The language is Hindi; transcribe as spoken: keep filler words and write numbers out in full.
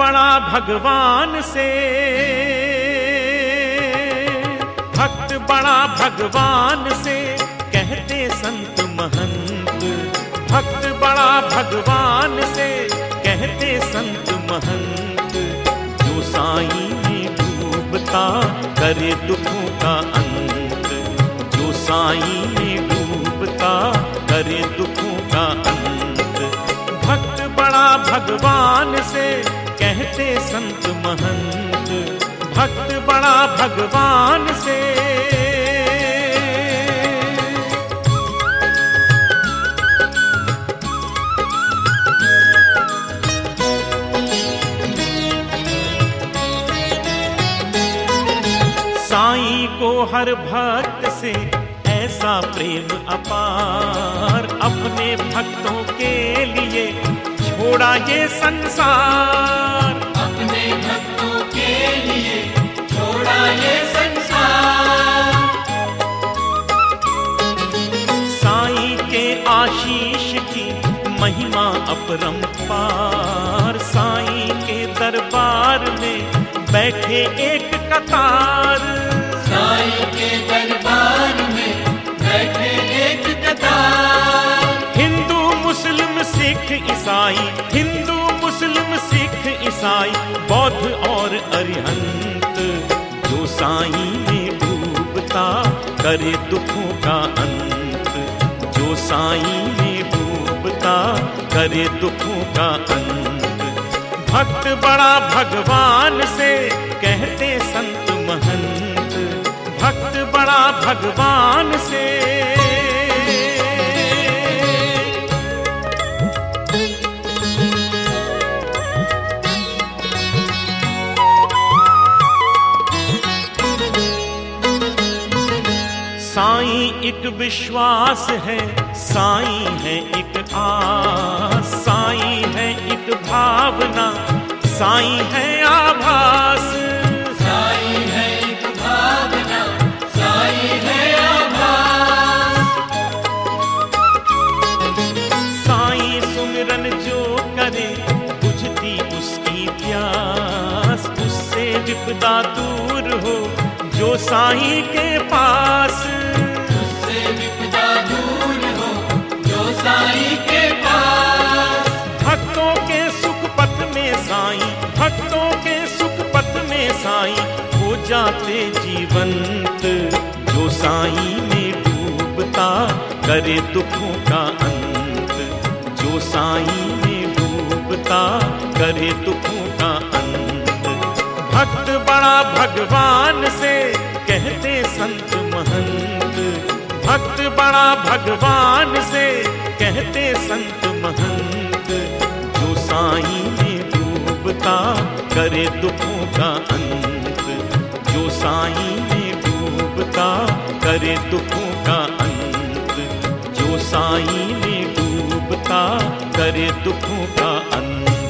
बड़ा भगवान से, भक्त बड़ा भगवान से, कहते संत महंत। भक्त बड़ा भगवान से, कहते संत महंत। जो साईं में डूबता करे दुखों का अंत, जो साईं में डूबता करे दुखों का अंत। भक्त बड़ा भगवान से, कहते संत महंत। भक्त बड़ा भगवान से। साईं को हर भक्त से ऐसा प्रेम अपार, अपने भक्तों के लिए छोड़ा ये संसार। अपने भक्तों के लिए छोड़ा ये संसार। साईं के आशीष की महिमा अपरंपार। साईं के दरबार में बैठे एक कतार। साईं के दरबार में बैठे एक कतार। हिंदू मुस्लिम सिख ईसाई, हिंदू मुस्लिम सिख ईसाई, बौद्ध और अरिहंत। जो साईं में डूबता करे दुखों का अंत, जो साईं में डूबता करे दुखों का अंत। भक्त बड़ा भगवान से, कहते संत महंत। भक्त बड़ा भगवान से। साईं एक विश्वास है, साईं है एक आस। साईं है एक भावना, साईं है आभास। साईं है एक भावना, साईं है आभास। साईं सुमिरन जो करे, बुझती उसकी प्यास। उससे विपदा दूर हो जो साईं के पास। उससे विपदा दूर हो जो साईं के पास। भक्तों के सुख पथ में साईं, भक्तों के सुख पथ में साईं हो जाते जीवंत। जो साईं में डूबता करे दुखों का अंत, जो साईं में डूबता करे दुखों का अंत। भक्त बड़ा भगवान से, कहते संत महंत। भक्त बड़ा भगवान से, कहते संत महंत। जो साईं में डूबता करे दुखों का अंत, जो साईं में डूबता करे दुखों का अंत। जो साईं में डूबता करे दुखों का अंत।